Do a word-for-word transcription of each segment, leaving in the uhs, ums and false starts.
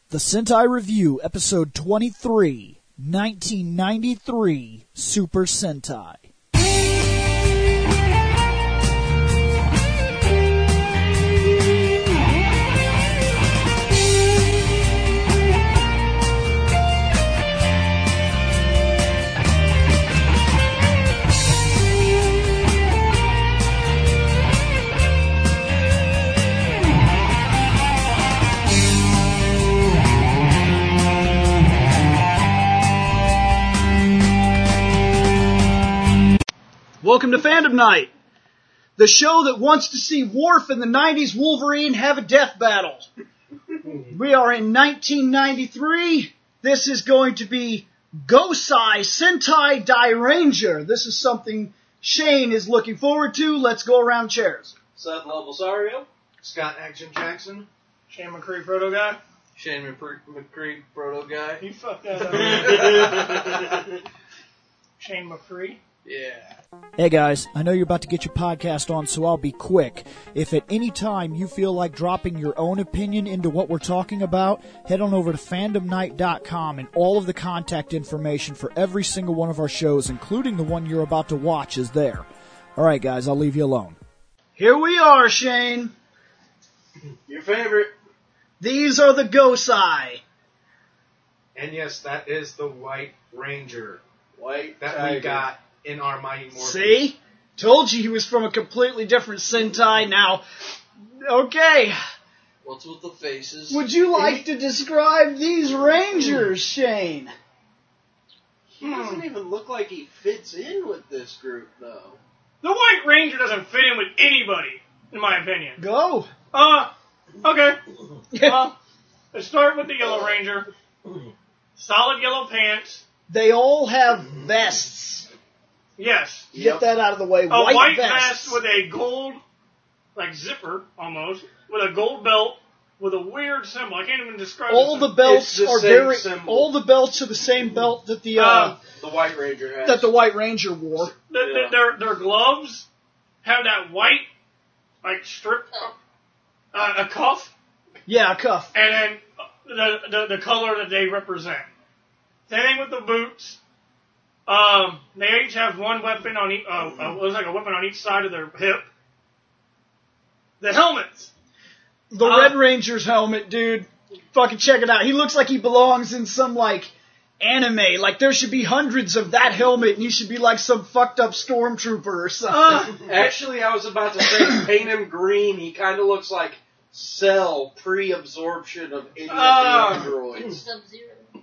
The Sentai Review, Episode twenty-three, nineteen ninety-three, Super Sentai. Welcome to Fandom Night, the show that wants to see Worf and the nineties Wolverine have a death battle. We are in nineteen ninety-three. This is going to be Gosei Sentai Dairanger. This is something Shane is looking forward to. Let's go around chairs. Seth Lovelsario. Scott Action Jackson. Shane McCree, Proto Guy. Shane McCree, McCree Proto Guy. You fucked that up. Shane McCree. Yeah. Hey guys, I know you're about to get your podcast on, so I'll be quick. If at any time you feel like dropping your own opinion into what we're talking about, head on over to fandom night dot com, and all of the contact information for every single one of our shows, including the one you're about to watch, is there. Alright guys, I'll leave you alone. Here we are, Shane. Your favorite. These are the Gosei. And yes, that is the White Ranger White that Tiger. we got in our Mighty Morphin. See? Told you he was from a completely different Sentai. Now, okay. What's with the faces? Would you like to describe these Rangers, Shane? He doesn't even look like he fits in with this group, though. The White Ranger doesn't fit in with anybody, in my opinion. Go. Uh, okay. Well, let's start with the Yellow Ranger. Solid yellow pants. They all have vests. Yes. Get Yep. that out of the way. A White, white vests. vest with a gold, like zipper, almost, with a gold belt, with a weird symbol. I can't even describe All this. the belts It's the are same very. symbol. All the belts are the same belt that the uh, Uh, The White Ranger has. that the White Ranger wore. The, the, Yeah. their, their gloves have that white, like, strip, uh, a cuff, Yeah, a cuff. and then the, the, the color that they represent. Same thing with the boots. Um, they each have one weapon on each, uh, uh, looks like a weapon on each side of their hip. The helmets. The Uh, Red Ranger's helmet, dude. Fucking check it out. He looks like he belongs in some like anime. Like there should be hundreds of that helmet, and you should be like some fucked up stormtrooper or something. Uh, Actually, I was about to say paint him green. He kind of looks like Cell pre-absorption of any of Uh, the androids. Sub-Zero.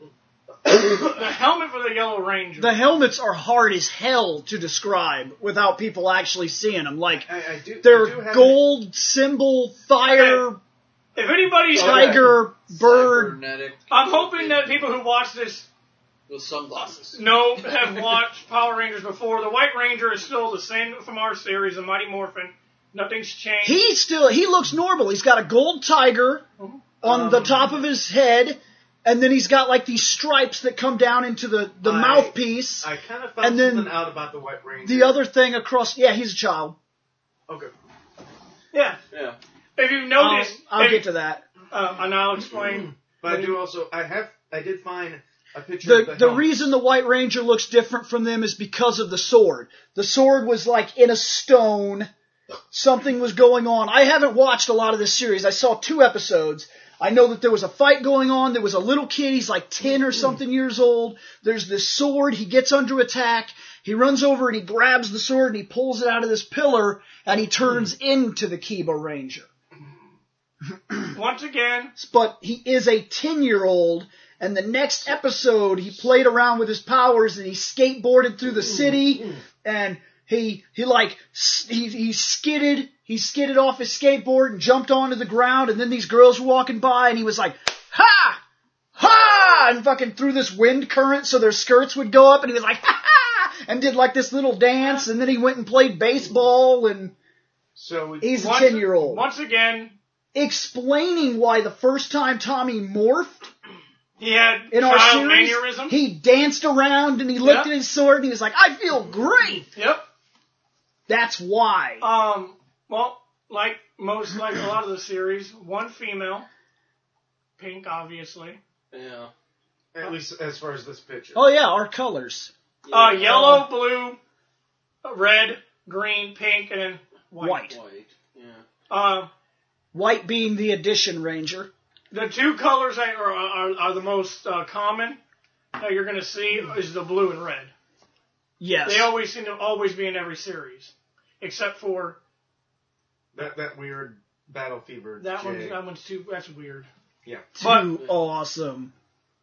the helmet for the Yellow Ranger. The helmets are hard as hell to describe without people actually seeing them. Like I, I do, I do they're have gold symbol, fire, if anybody, tiger, bird. Cybernetic I'm hoping that people who watch this with sunglasses. know, have watched Power Rangers before. The White Ranger is still the same from our series, the Mighty Morphin. Nothing's changed. He still he looks normal. He's got a gold tiger on the top of his head, and then he's got like these stripes that come down into the, the I- mouthpiece. I kind of found And then something out about the White Ranger. The other thing across, yeah, he's a child. Okay. Yeah. Yeah. If you've I'll, noticed, I'll if- get to that. Uh, and I'll explain. But I do also, I have, I did find a picture The of the the helmet. reason the White Ranger looks different from them is because of the sword. The sword was like in a stone. Something was going on. I haven't watched a lot of this series. I saw two episodes. I know that there was a fight going on. There was a little kid. He's like ten or something years old. There's this sword. He gets under attack. He runs over and he grabs the sword and he pulls it out of this pillar and he turns into the Kiba Ranger. Once again, But he is a ten-year-old, and the next episode he played around with his powers and he skateboarded through the city, and he he like s- he he skidded he skidded off his skateboard and jumped onto the ground, and then these girls were walking by and he was like, ha ha, and fucking threw this wind current so their skirts would go up, and he was like, ha ha, and did like this little dance, and then he went and played baseball, and So we, he's a once, ten-year-old. once again, Explaining why the first time Tommy morphed he had in our child series, mannerism. he danced around and he looked Yep. at his sword and he was like, I feel great. Yep. That's why. Um. Well, like most, like a lot of the series, one female, pink, obviously. Yeah. At least as far as this picture. Oh yeah, our colors. Uh, yellow, blue, red, green, pink, and then white. White. White. Yeah. Uh, White being the Edition Ranger. the two colors that are, are, are the most uh, common that you're going to see is the blue and red. Yes. They always seem to always be in every series, except for That that weird Battle Fever. that J. one. That one's too. That's weird. Yeah. Too awesome.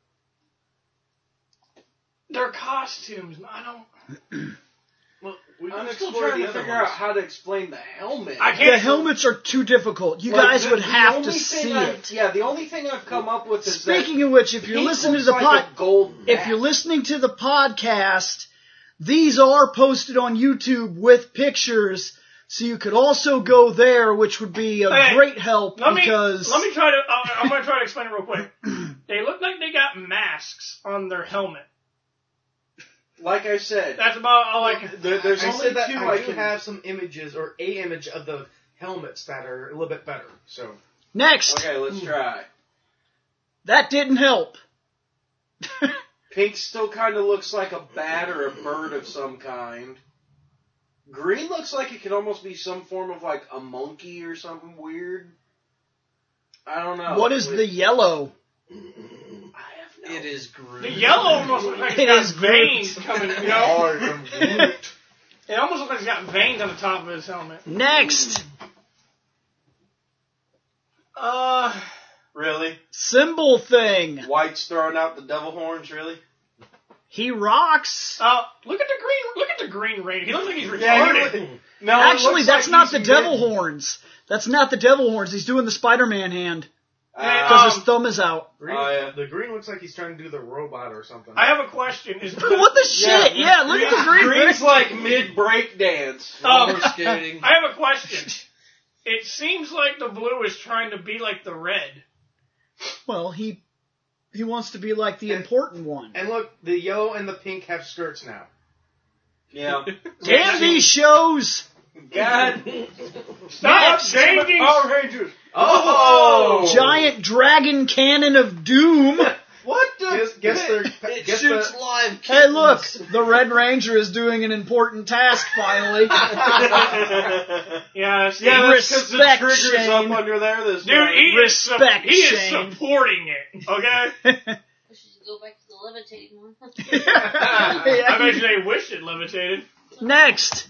Their costumes, I don't. Well, we I'm can still explore trying the to other figure ones. out how to explain the helmet. I can't. The helmets are too difficult. You Like, guys the- would the have only to thing see I've- it. Yeah, the only thing I've come up with is Speaking that of which, if you're pink listening to looks the like pod, a gold if bat. you're listening to the podcast, these are posted on YouTube with pictures, so you could also go there, which would be a Hey, great help Let me because let me try to. Uh, I'm going to try to explain it real quick. They look like they got masks on their helmet. like I said, That's about all I can. there, there's I only said that two I, I do can have some images or a image of the helmets that are a little bit better. So next, Okay, let's try. that didn't help. Pink still kind of looks like a bat or a bird of some kind. Green looks like it could almost be some form of like a monkey or something weird. I don't know. What is the yellow? I have no. It is green. The yellow almost looks like It it's is got veins coming. You know, Or from Groot. it almost looks like it's got veins on the top of his helmet. Next, Uh, Really? symbol thing. White's throwing out the devil horns, really? He rocks. uh, look at the green. Look at the green ranger. He looks like he's retarded. Yeah, he look- no, it Actually, looks that's like not he's the devil mid- horns. That's not the devil horns. He's doing the Spider-Man hand Uh, because his Um, thumb is out. Green, Oh, yeah. The green looks like he's trying to do the robot or something. I have a question. Is What the shit? Yeah, look at the green. Green's like mid break dance. Um, Roller skating. I have a question. It seems like the blue is trying to be like the red. Well, he he wants to be like the And- important one. And look, the yellow and the pink have skirts now. Yeah. Damn these shows! God. Stop Next. changing. Power Rangers. Oh! Giant dragon cannon of doom. What the? Guess, guess they're. It guess shoots the, live Hey, look, kittens. the Red Ranger is doing an important task finally. Yeah, see, Yeah, that's because the Respect, trigger's Shane. up under there. This dude, time. he is, su- Respect, he is Shane. supporting it. Okay. We should go back to the levitating one. I bet you they wish it levitated. Next,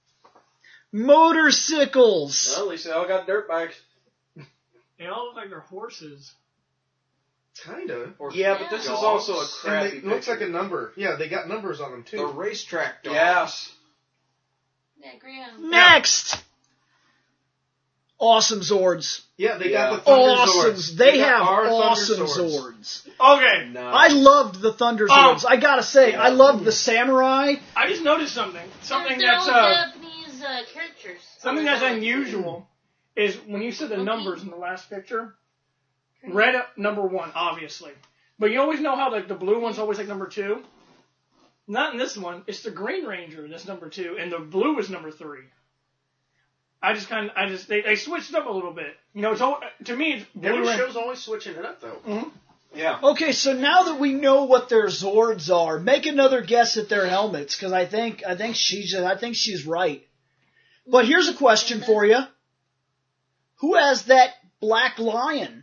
motorcycles. Well, at least they all got dirt bikes. They all look like they're horses. Kinda. Yeah, but this is Dogs. also a And crappy. they, it looks like picture. a number. Yeah, they got numbers on them too. The racetrack dogs. Yeah. Yeah, Graham. Next, awesome Zords. Yeah, they Yeah. got the Thunder Awesome. Zords. They got have our Thunder awesome Zords. Zords. Okay, No. I loved the Thunder Um, Zords. I gotta say, I loved the Samurai. I just noticed something. Something They're that's all uh, Japanese uh, characters. something that's unusual is when you said the numbers in the last picture. Red up number one, obviously, but you always know how like the blue one's always like number two. Not in this one. It's the Green Ranger that's number two, and the blue is number three. I just kind of, I just they, they switched up a little bit. You know, it's all to me. It's blue. Every Ran- show's always switching it up though. Yeah. Okay, so now that we know what their Zords are, make another guess at their helmets, because I think I think she's I think she's right. But here's a question for you: who has that black lion?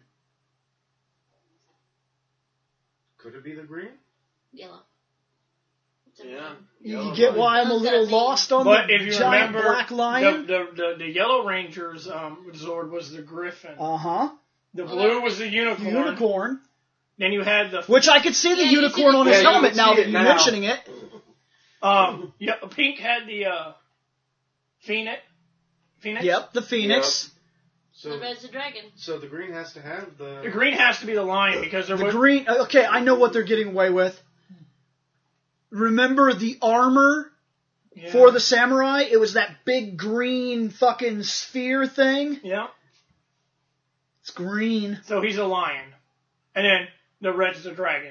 Could it be the green? Yellow. It's a Yeah. green. You Yellow get lion. why I'm a What does little that mean? lost on But the if you giant remember, black lion. The, the, the, the Yellow Ranger's um, Zord was the Griffin. Uh huh. The blue was the Unicorn. Unicorn, Then you had the which I could see the Yeah, you unicorn see on the- his Yeah, you helmet can now see that it you're now. mentioning it. um, yeah, Pink had the uh, Phoenix. Phoenix. Yep, the Phoenix. The So, red's a dragon. so the green has to have the. The green has to be the lion because there The was green. Okay, I know what they're getting away with. Remember the armor yeah. for the samurai? It was that big green fucking sphere thing. Yeah. It's green. So he's a lion, and then the red's the dragon.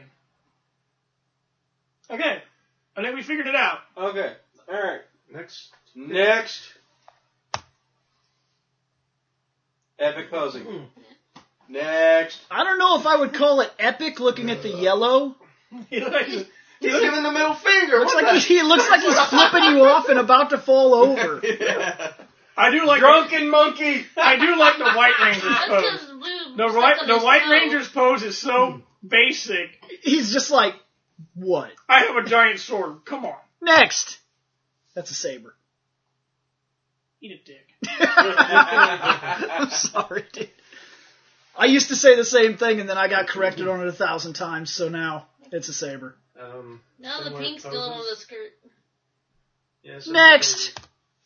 Okay, I think we figured it out. Okay. All right. Next. Next. Epic posing. Next. I don't know if I would call it epic looking at the yellow. He looks like he's- He's giving the middle finger. Looks What like the- he, he looks like he's flipping you off and about to fall over. Yeah. I do like Drunken monkey. I do like the White Rangers That's pose. because Blue. The stuck White on the his White toe. Rangers pose is so basic. He's just like, what? I have a giant sword. Come on, Next. That's a saber. eat a dick. I'm sorry, dude. I used to say the same thing and then I got corrected on it a thousand times, so now it's a saber. Um, No, the similar pink's still on poses. the skirt. Yeah, similar Next.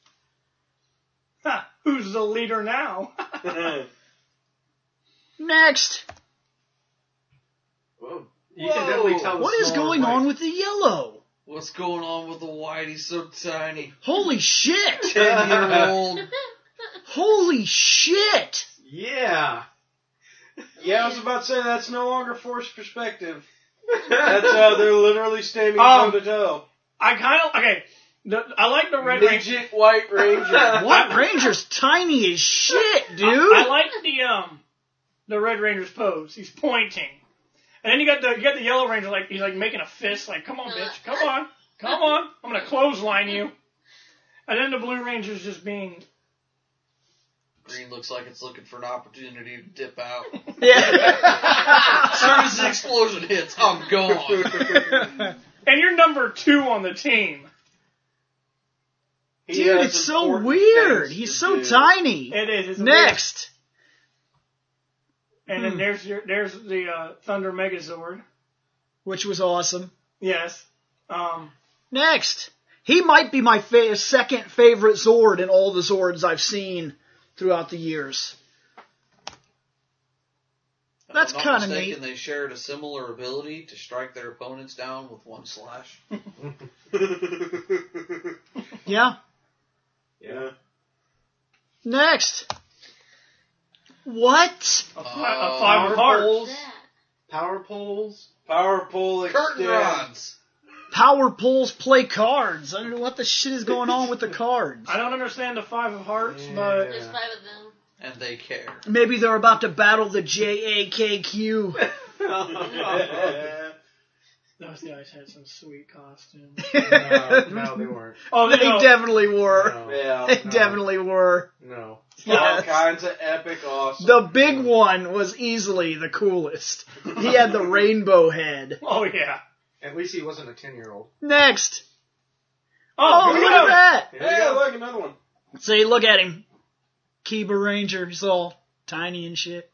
Ha, who's the leader now? Next. poses. Whoa. You can definitely tell. the What is smaller going white. on with the yellow? What's going on with the white? He's so tiny. Holy shit! Ten year old. Holy shit! Yeah. Yeah, I was about to say that's no longer forced perspective. That's uh, they're literally standing Um, toe to toe. I kind of okay. The, I like the Red Ranger. Midget White Ranger. What Ranger's tiny as shit, dude? I, I like the um the Red Ranger's pose. He's pointing, and then you got the you got the Yellow Ranger like he's like making a fist, like come on, bitch, come on, come on, I'm gonna clothesline you. And then the Blue Ranger's just being Green looks like it's looking for an opportunity to dip out. Yeah. As soon as the explosion hits, I'm gone. and you're number two on the team. He Dude, has it's so important weird. things He's to so do. tiny. It is. It's a Next. weird- and then Hmm. there's your there's the uh, Thunder Megazord. Which was awesome. Yes. Um. Next. He might be my fa- second favorite Zord in all the Zords I've seen throughout the years. If That's I'm not kinda mistaken, neat. They shared a similar ability to strike their opponents down with one slash. Yeah. Yeah. Next. What? A, fi- Uh, a five of hearts. poles. That. Power poles. Power pull Curtain extend. rods. Power pulls play cards. I don't know what the shit is going on with the cards. I don't understand the five of hearts, Yeah. but There's five of them. And they care. Maybe they're about to battle the J A K Q. those guys had some sweet costumes. No, no, they weren't. Oh, They they know, definitely were. No. Yeah. They No. definitely were. No. All Yes. kinds of epic awesome. The big one was easily the coolest. He had the rainbow head. oh yeah. At least he wasn't a ten-year-old. Next. Oh, Oh, here look we at go. that. Here we Hey, go. look, another one. See, look at him. Kiba Ranger. He's all tiny and shit.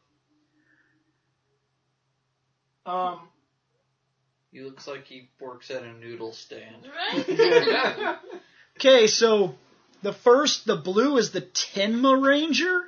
Um, He looks like he works at a noodle stand. Right? Okay, so the first, the blue is the Tenma Ranger.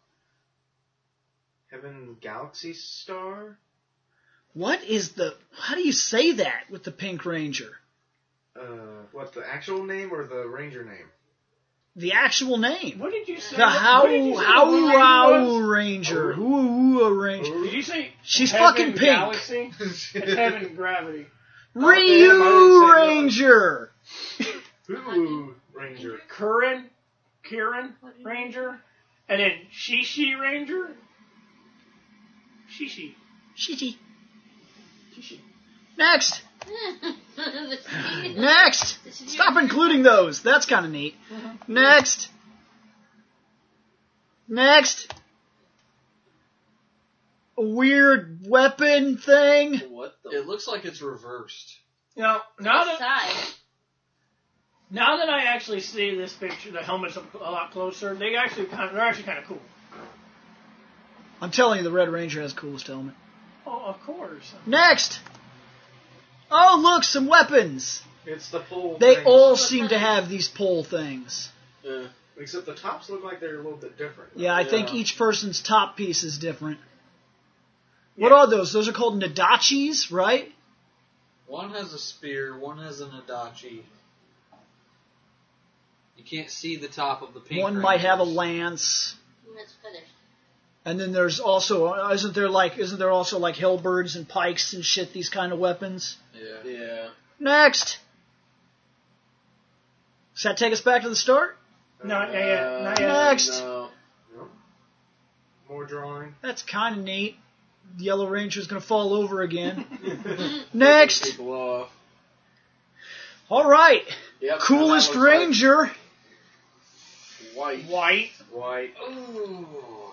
Heaven Galaxy Star. What is the, how do you say that with the Pink Ranger? Uh, what, the actual name or the Ranger name? The actual name. what did you say? The How what did you say How the Blue Ranger How was? Ranger. Hoo Ranger. Did you say She's Heaven fucking pink. Galaxy? It's Heaven Gravity. damn, I didn't Ryu say that. Ranger. Ooh, Ranger. Curran, Kieran Ranger, and then Shishi Ranger. Shishi. Shishi. Shishi. Next. The- Next. Stop including those. That's kind of neat. Next. Next. A weird weapon thing. What the? It looks like it's reversed. Now, now that Side. now that I actually see this picture, the helmet's up a lot closer. They actually kind of, they're actually kind of cool. I'm telling you, the Red Ranger has the coolest helmet. Oh, of course. Next. Oh, look, some weapons. It's the full They thing. all seem to have these pole things. Yeah. Except the tops look like they're a little bit different. Yeah, I think Yeah. each person's top piece is different. What Yeah. are those? Those are called Nadachis, right? One has a spear, one has an Adachi. You can't see the top of the pink One might have a Rangers. lance. That's finished. And then there's also, isn't there like, isn't there also like hellbirds and pikes and shit, these kind of weapons? Yeah. Yeah. Next. Does that take us back to the start? Not yet. Not yet. Next. No. More drawing. That's kind of neat. The Yellow Ranger's going to fall over again. Next. People off. All right. Yep, Coolest now that looks Ranger. like White. White. White. Ooh.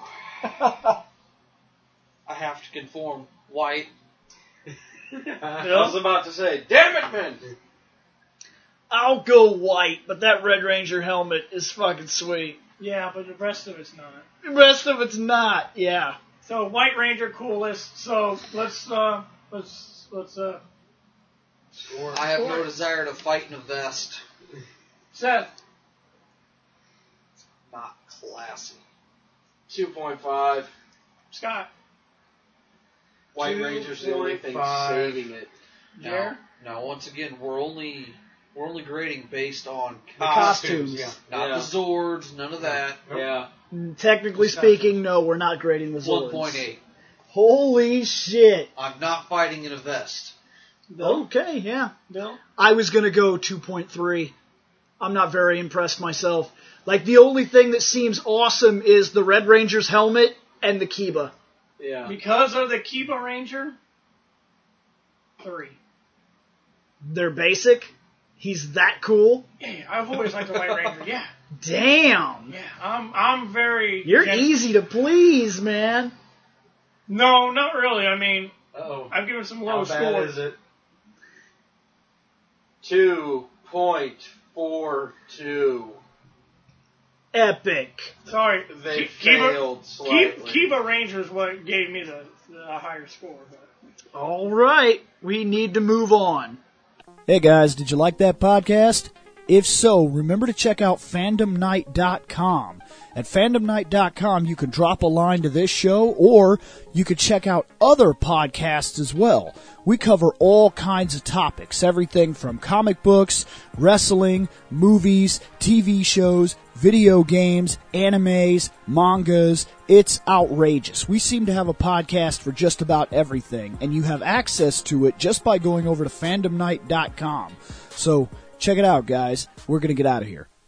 I have to conform. White. I was about to say, damn it, man! I'll go white, but that Red Ranger helmet is fucking sweet. Yeah, but the rest of it's not. The rest of it's not. Yeah. So White Ranger coolest. So let's uh let's let's uh Score. I have no desire to fight in a vest. Seth. Not classy. two point five. Scott. White two Ranger's the only point thing five. saving it. Now, Jer? now, once again, we're only we're only grading based on The costumes, costumes. Yeah. not Yeah. the Zords, none of that. Nope. Yeah. Technically speaking, no, we're not grading the Zords. One point eight. Holy shit. I'm not fighting in a vest. Bill. Okay, yeah. Bill. I was going to go two point three. I'm not very impressed myself. Like, the only thing that seems awesome is the Red Ranger's helmet and the Kiba. Yeah. Because of the Kiba Ranger. Three. They're basic. He's that cool. Yeah, I've always liked the White Ranger. Yeah. Damn. Yeah. I'm I'm very. You're gen- easy to please, man. No, not really. I mean, Uh-oh. I've given some How low bad scores. is it? two point four two. Epic. Sorry. They Ki- Kiba, failed Ki- slightly. Kiba Ranger is what gave me the, the higher score. But. All right. We need to move on. Hey guys, did you like that podcast? If so, remember to check out fandom night dot com. At fandom night dot com, you can drop a line to this show, or you could check out other podcasts as well. We cover all kinds of topics, everything from comic books, wrestling, movies, T V shows, video games, animes, mangas. It's outrageous. We seem to have a podcast for just about everything, and you have access to it just by going over to fandom night dot com. So, check it out, guys. We're going to get out of here.